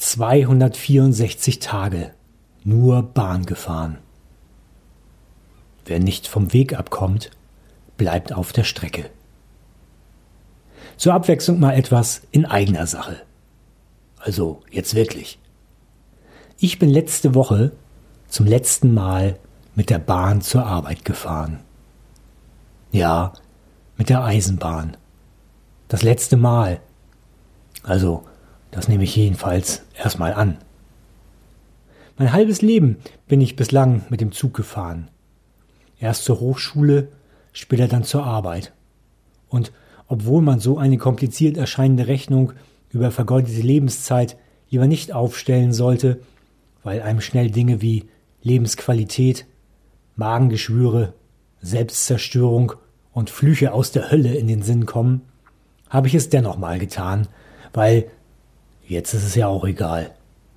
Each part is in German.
264 Tage nur Bahn gefahren. Wer nicht vom Weg abkommt, bleibt auf der Strecke. Zur Abwechslung mal etwas in eigener Sache. Also jetzt wirklich. Ich bin letzte Woche zum letzten Mal mit der Bahn zur Arbeit gefahren. Ja, mit der Eisenbahn. Das letzte Mal. Also, das nehme ich jedenfalls erstmal an. Mein halbes Leben bin ich bislang mit dem Zug gefahren. Erst zur Hochschule, später dann zur Arbeit. Und obwohl man so eine kompliziert erscheinende Rechnung über vergeudete Lebenszeit lieber nicht aufstellen sollte, weil einem schnell Dinge wie Lebensqualität, Magengeschwüre, Selbstzerstörung und Flüche aus der Hölle in den Sinn kommen, habe ich es dennoch mal getan, weil jetzt ist es ja auch egal.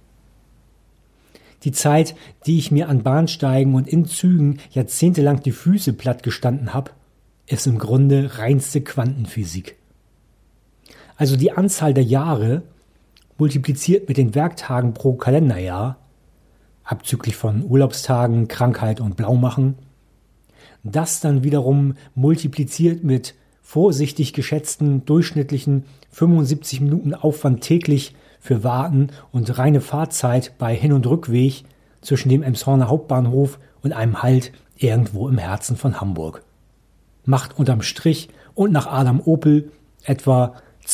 Die Zeit, die ich mir an Bahnsteigen und in Zügen jahrzehntelang die Füße platt gestanden habe, ist im Grunde reinste Quantenphysik. Also die Anzahl der Jahre multipliziert mit den Werktagen pro Kalenderjahr, abzüglich von Urlaubstagen, Krankheit und Blaumachen, das dann wiederum multipliziert mit vorsichtig geschätzten durchschnittlichen 75 Minuten Aufwand täglich für Warten und reine Fahrzeit bei Hin- und Rückweg zwischen dem Emshorner Hauptbahnhof und einem Halt irgendwo im Herzen von Hamburg. Macht unterm Strich und nach Adam Opel etwa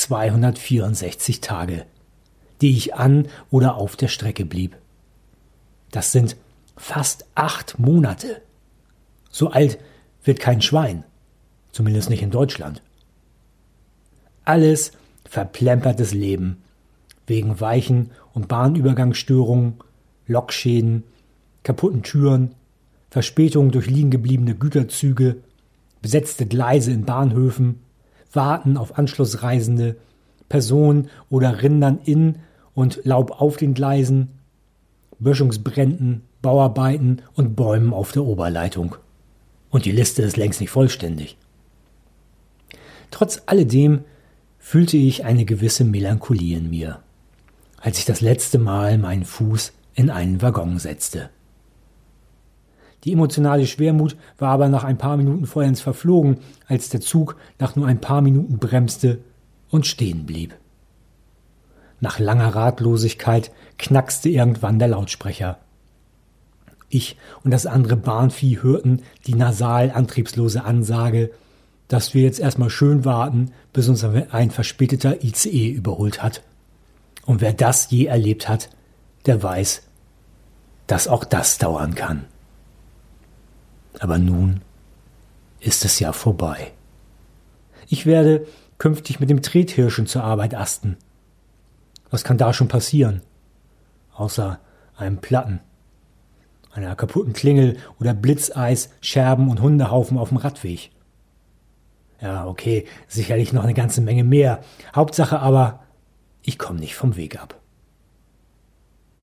264 Tage, die ich an oder auf der Strecke blieb. Das sind fast 8 Monate. So alt wird kein Schwein, zumindest nicht in Deutschland. Alles verplempertes Leben, wegen Weichen- und Bahnübergangsstörungen, Lokschäden, kaputten Türen, Verspätungen durch liegen gebliebene Güterzüge, besetzte Gleise in Bahnhöfen, Warten auf Anschlussreisende, Personen oder Rindern in und Laub auf den Gleisen, Böschungsbränden, Bauarbeiten und Bäumen auf der Oberleitung. Und die Liste ist längst nicht vollständig. Trotz alledem fühlte ich eine gewisse Melancholie in mir, als ich das letzte Mal meinen Fuß in einen Waggon setzte. Die emotionale Schwermut war aber nach ein paar Minuten vollends verflogen, als der Zug nach nur ein paar Minuten bremste und stehen blieb. Nach langer Ratlosigkeit knackste irgendwann der Lautsprecher. Ich und das andere Bahnvieh hörten die nasal antriebslose Ansage, dass wir jetzt erstmal schön warten, bis uns ein verspäteter ICE überholt hat. Und wer das je erlebt hat, der weiß, dass auch das dauern kann. Aber nun ist es ja vorbei. Ich werde künftig mit dem Trethirschen zur Arbeit asten. Was kann da schon passieren? Außer einem Platten, einer kaputten Klingel oder Blitzeis, Scherben und Hundehaufen auf dem Radweg. Ja, okay, sicherlich noch eine ganze Menge mehr. Hauptsache aber, ich komme nicht vom Weg ab.